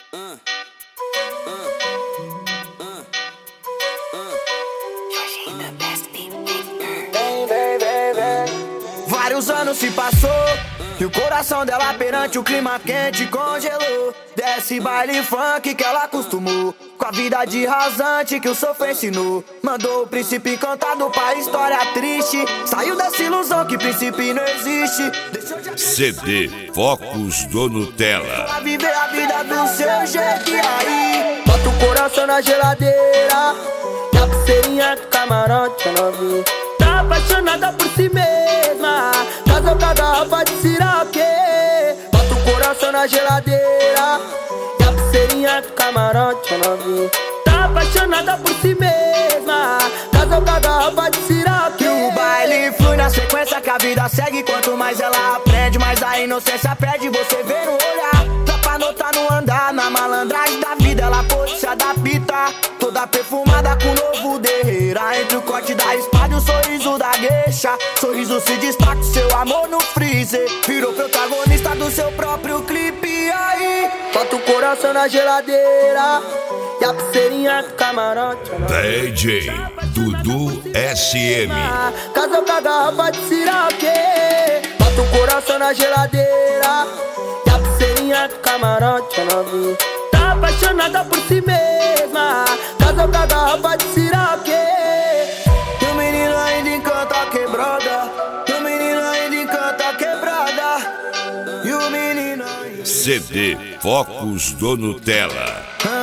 Vários anos se passou e o coração dela perante o clima quente congelou. Desce baile funk que ela acostumou, com a vida de rasante que o sofá ensinou. Mandou o príncipe cantado pra história triste, saiu dessa ilusão que príncipe não existe. CD Focos do Nutella. Pra viver a vida do seu jeito, e aí? Bota o coração na geladeira, e a pulseirinha do camarote eu não vi. Tá apaixonada por si mesma, casou com a garrafa de siroque. Bota o coração na geladeira, e a pulseirinha do camarote eu não vi. Tá apaixonada por si mesma, casou com a garrafa de siroque. E o baile flui na sequência que a vida segue. Quanto mais ela aprende, mais a inocência perde. Você vê no olhar, tropa nota no andar. Na malandragem da vida ela pôde se adaptar. Toda perfumada com novo derreira, entre o corte da espada e o sorriso da gueixa. Sorriso se destaca, seu amor no freezer, virou protagonista do seu próprio clipe. E aí? Bota o coração na geladeira, e a pulseirinha do camarote DJ Dudu SM. Casou com a garrafa de siroque. Bota o coração na geladeira, e a pulseirinha do camarote eu não vi. Tá apaixonada por si mesma, casou com a garrafa de siroque. E o menino ainda encanta a quebrada, e o menino ainda encanta a quebrada, e o menino ainda... CD Focos do Nutella.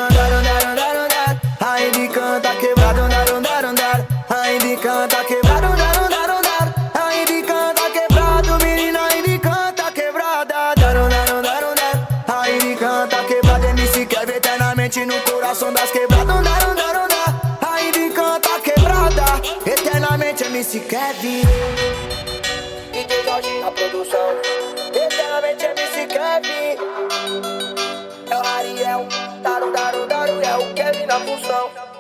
Ainda encanta a quebrada, ainda encanta a quebrada, ainda encanta a quebrada, o menino ainda encanta a quebrada, ainda encanta a quebrada. MC Kevin eternamente no coração das quebradas, ainda encanta a quebrada, eternamente MC Kevin. DJ Jorge na produção, eternamente MC Kevin. É o Ariel, é o Kevin na função.